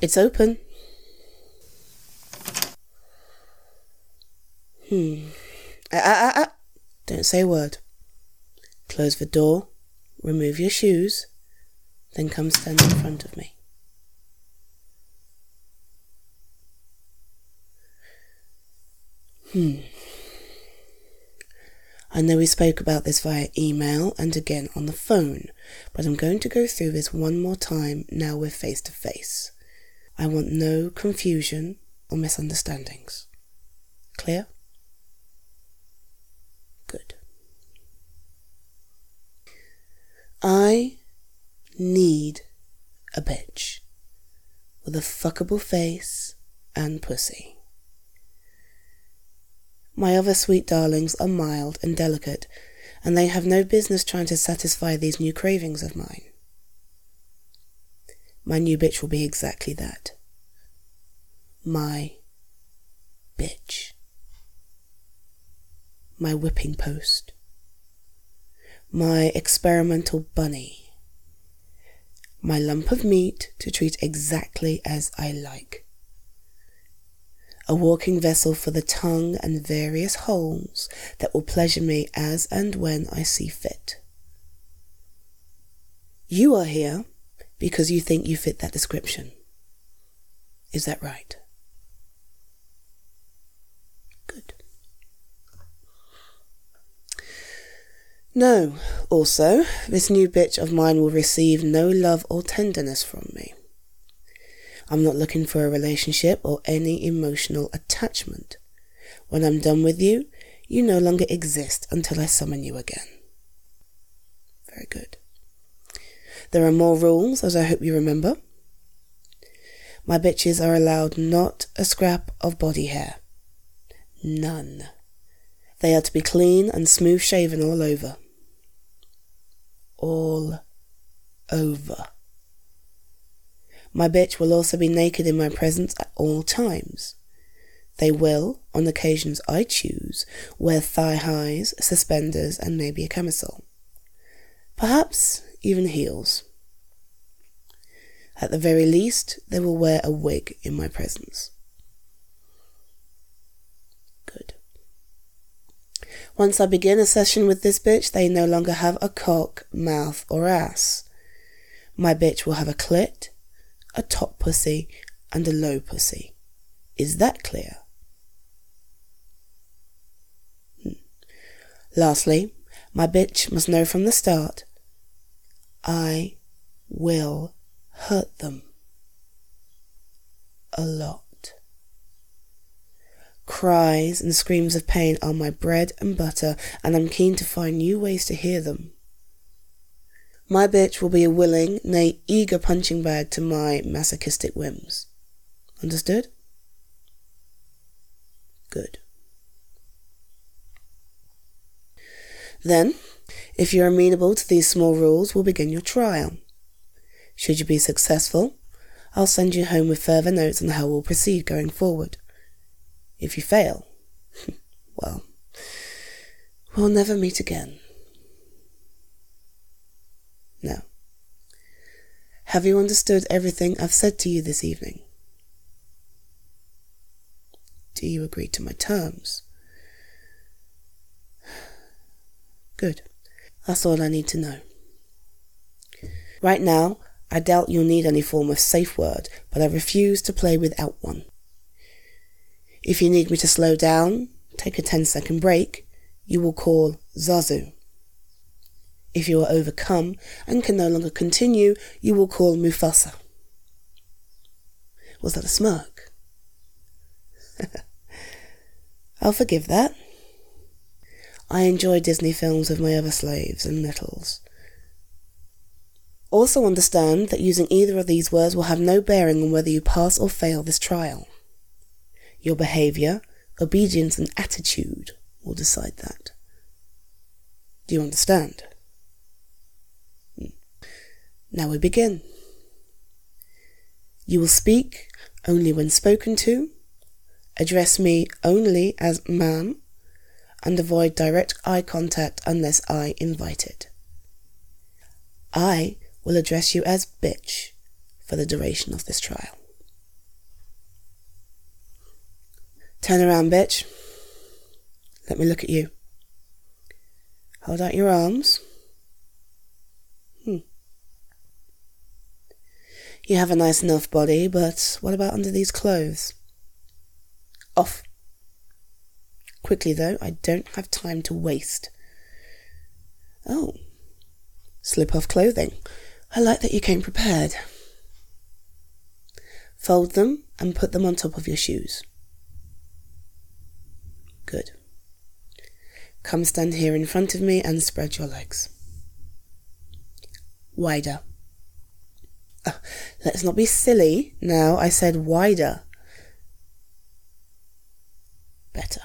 It's open. Don't say a word. Close the door, remove your shoes, then come stand in front of me. I know we spoke about this via email and again on the phone, but I'm going to go through this one more time now we're face to face. I want no confusion or misunderstandings. Clear? Good. I need a bitch with a fuckable face and pussy. My other sweet darlings are mild and delicate, and they have no business trying to satisfy these new cravings of mine. My new bitch will be exactly that. My bitch. My whipping post. My experimental bunny. My lump of meat to treat exactly as I like. A walking vessel for the tongue and various holes that will pleasure me as and when I see fit. You are here because you think you fit that description. Is that right? Good. No, also, this new bitch of mine will receive no love or tenderness from me. I'm not looking for a relationship or any emotional attachment. When I'm done with you, you no longer exist until I summon you again. Very good. There are more rules, as I hope you remember. My bitches are allowed not a scrap of body hair. None. They are to be clean and smooth shaven all over. All over. My bitch will also be naked in my presence at all times. They will, on occasions I choose, wear thigh highs, suspenders, and maybe a camisole. Perhaps even heels. At the very least, they will wear a wig in my presence. Good. Once I begin a session with this bitch, they no longer have a cock, mouth, or ass. My bitch will have a clit, a top pussy, and a low pussy. Is that clear? Lastly, my bitch must know from the start, I will hurt them. A lot. Cries and screams of pain are my bread and butter, and I'm keen to find new ways to hear them. My bitch will be a willing, nay eager punching bag to my masochistic whims. Understood? Good. Then, if you're amenable to these small rules, we'll begin your trial. Should you be successful, I'll send you home with further notes on how we'll proceed going forward. If you fail, well, we'll never meet again. Now, have you understood everything I've said to you this evening? Do you agree to my terms? Good. That's all I need to know. Right now, I doubt you'll need any form of safe word, but I refuse to play without one. If you need me to slow down, take a 10-second break, you will call Zazu. If you are overcome and can no longer continue, you will call Mufasa. Was that a smirk? I'll forgive that. I enjoy Disney films with my other slaves and littles. Also understand that using either of these words will have no bearing on whether you pass or fail this trial. Your behaviour, obedience and attitude will decide that. Do you understand? Now we begin. You will speak only when spoken to, address me only as ma'am, and avoid direct eye contact unless I invite it. I will address you as bitch for the duration of this trial. Turn around, bitch. Let me look at you. Hold out your arms. You have a nice enough body, but what about under these clothes? Off. Quickly though, I don't have time to waste. Oh. Slip off clothing. I like that you came prepared. Fold them and put them on top of your shoes. Good. Come stand here in front of me and spread your legs. Wider. Let's not be silly. Now, I said wider. Better.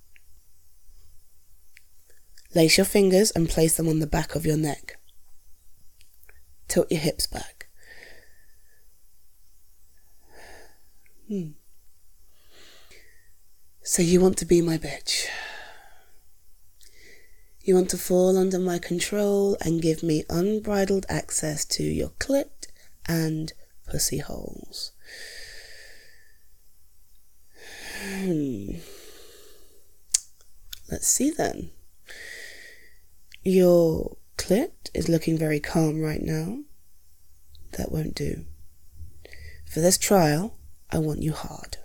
Lace your fingers and place them on the back of your neck. Tilt your hips back. So you want to be my bitch. You want to fall under my control and give me unbridled access to your clit and pussy holes. Let's see then. Your clit is looking very calm right now. That won't do. For this trial, I want you hard.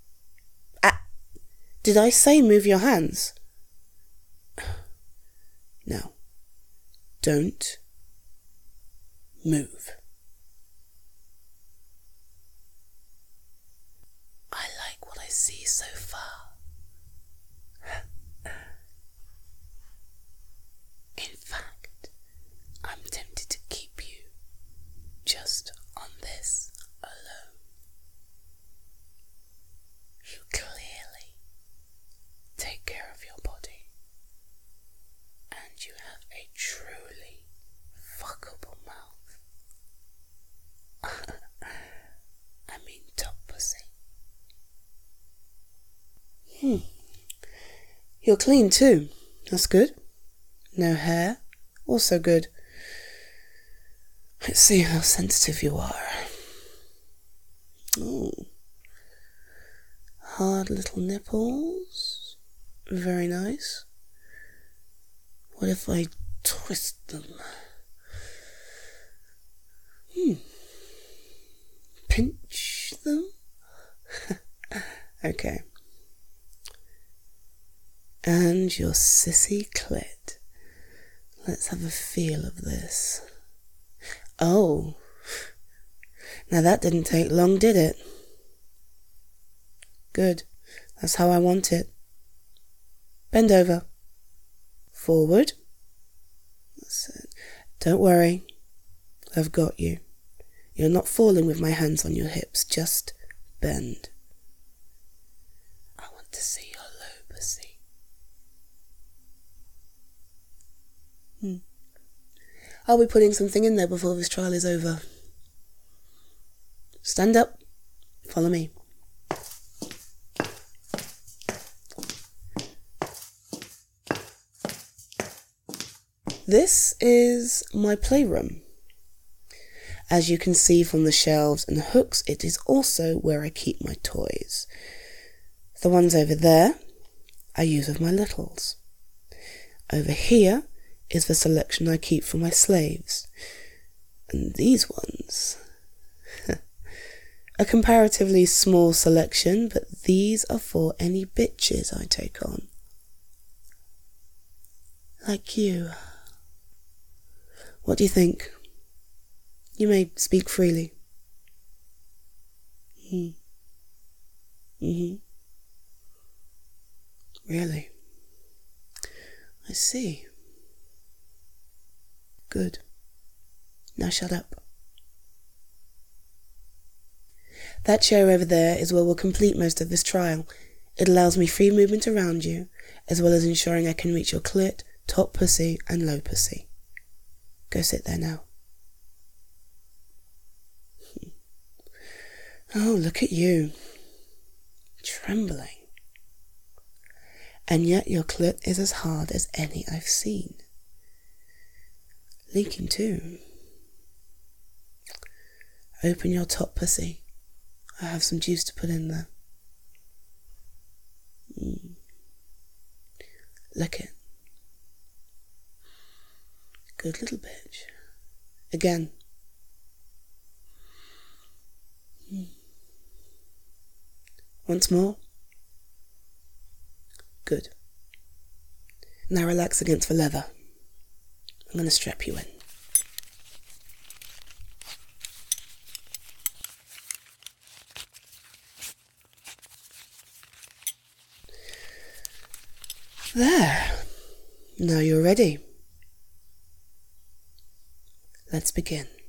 Did I say move your hands? No. Don't move. I like what I see so far. In fact, I'm tempted to keep you just on this alone. You clearly take care of your body, and you have a truly fuckable mouth. I mean top pussy. You're clean too. That's good. No hair. Also good. Let's see how sensitive you are. Oh. Hard little nipples. Very nice. What if I twist them? Pinch them? Okay. And your sissy clit. Let's have a feel of this. Oh. Now that didn't take long, did it? Good. That's how I want it. Bend over. Forward. That's it. Don't worry. I've got you. You're not falling with my hands on your hips. Just bend. I want to see your low pussy. I'll be putting something in there before this trial is over. Stand up. Follow me. This is my playroom. As you can see from the shelves and hooks, it is also where I keep my toys. The ones over there I use with my littles. Over here is the selection I keep for my slaves. And these ones, a comparatively small selection, but these are for any bitches I take on. Like you. What do you think? You may speak freely. Really? I see. Good. Now shut up. That chair over there is where we'll complete most of this trial. It allows me free movement around you, as well as ensuring I can reach your clit, top pussy, and low pussy. Go sit there now. Oh, look at you. Trembling. And yet your clit is as hard as any I've seen. Leaking too. Open your top pussy. I have some juice to put in there. Lick it. Good little bitch. Again. Once more. Good. Now relax against the leather. I'm going to strap you in. There. Now you're ready. Let's begin.